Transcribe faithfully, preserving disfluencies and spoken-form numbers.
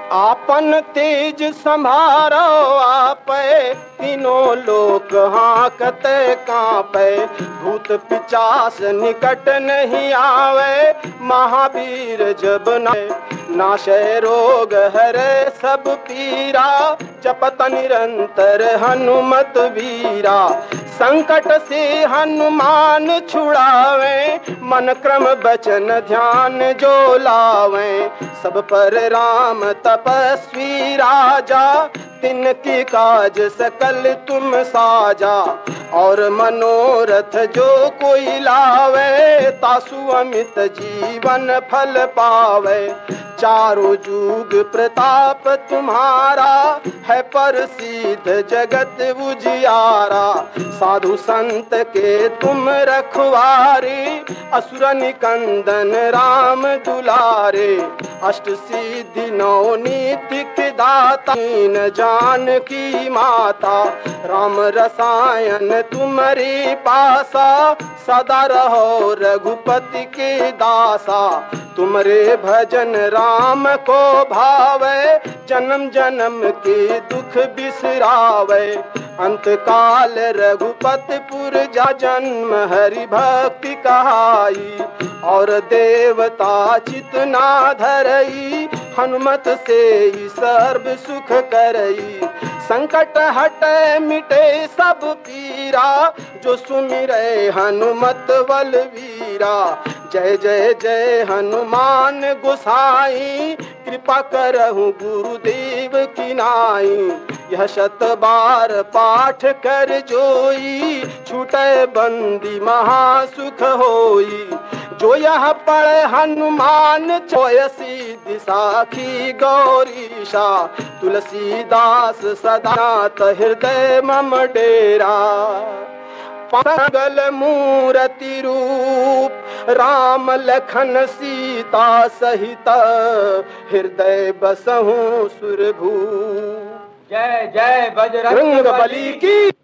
आपन तेज संभारो आपे, तीनों लोक हाकते कांपे। भूत पिचास निकट नहीं आवे, महावीर जब नाए। नाशे रोग हरे सब पीरा, जपत निरंतर हनुमत वीरा। संकट से हनुमान छुड़ावे, मन क्रम बचन ध्यान जो लावे। सब पर राम तपस्वी राजा, तिनकी काज सकल तुम साजा। और मनोरथ जो कोई लावे, तासु अमित जीवन फल पावे। चारों जुग प्रताप तुम्हारा, है प्रसिद्ध जगत उजियारा। साधु संत के तुम रखवारे, असुर निकंदन राम दुलारे। अष्ट सिद्धि नौ नीति के दाता, दीन जानकी माता। राम रसायन तुम्हारी पासा, सदा रहो रघुपति के दासा। तुमरे भजन राम को भावे, जन्म जन्म के दुख बिसरावे। अंत काल रघुपतिपुर जा जन्म, हरि भक्ति कहाई। और देवता चितना धरई, हनुमत से ही सर्व सुख करई। संकट हटे मिटे सब पीरा, जो सुमिरै हनुमत बलवीरा। जय जय जय हनुमान गोसाई, कृपा करहु गुरुदेव की नाई। यह शत बार पाठ कर जोई, छूटे बंदी महासुख होई। जो यह पढ़े हनुमान चौयसी दिसाखी गौरीशा। तुलसीदास सदानाथ हृदय मम डेरा। पागल मूर्ति रूप, राम लखन सीता सहित। हृदय बसहु सुरभू। जय जय बजरंग बली की।